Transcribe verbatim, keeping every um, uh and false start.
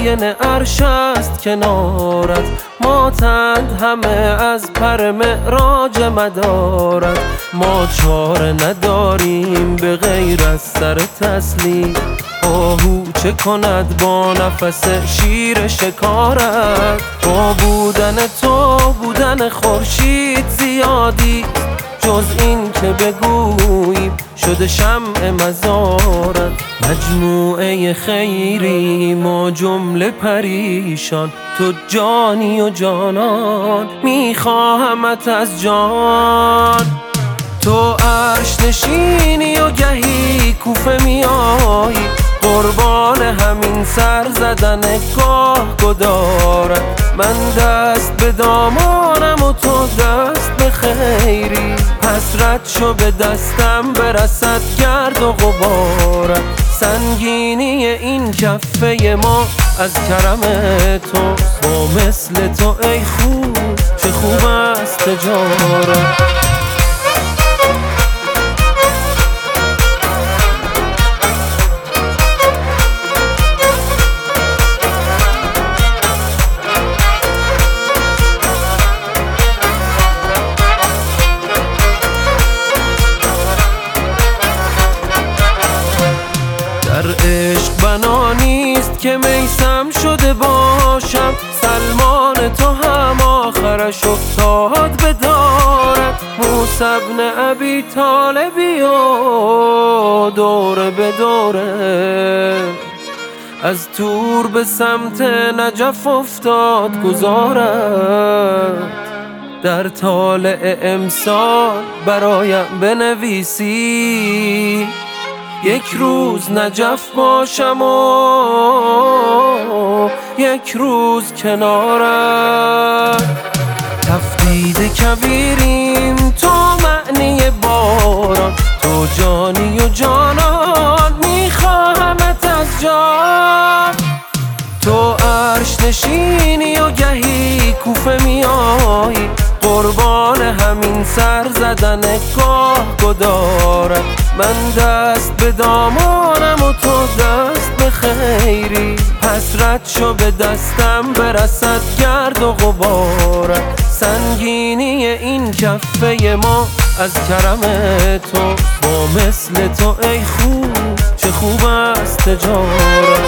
آینه عرش است کنارت، ماتند همه از پر معراج مدارت. ما چاره نداریم به غیر از سر تسلیم، آهو چه کند با نفس شیر شکارت. با بودن تو بودن خورشید زیادی، جز این که بگوییم شده شمع مزارت. مجموعه خیری ما جمله پریشان، تو جانی و جانان میخواهمت از جان. تو عرش نشینی و گهی کوفه میایی، قربان همین سر زدن گاه گدارت. من دست به دامانم و تو دست به خیری، حسرت شو به دستم برسد گرد و غبارت. سنگینی این کفه ما از کرم تو، با مثل تو ای خوب چه خوب است تجارت. در عشق بنا نیست که میسم شده باشم، سلمان تو هم آخرش افتاد به دارت. موسی بن ابی طالبی و دوره به دوره، از تور به سمت نجف افتاد گذارت. در طالع امسال برایم بنویسی، یک روز نجف باشم و یک روز کنارت. تفدید کبیریم تو معنی باران، تو جانی و جانان میخواهمت از جان. تو عرش نشینی و گهی کوفه میایی، قربان همین سر زدن گاه گدارت. من دست به دامانم و تو دست به خیری، حسرت شو به دستم برسد گرد و غبارت. سنگینی این کفه ما از کرم تو، با مثل تو ای خوب چه خوب است تجارت.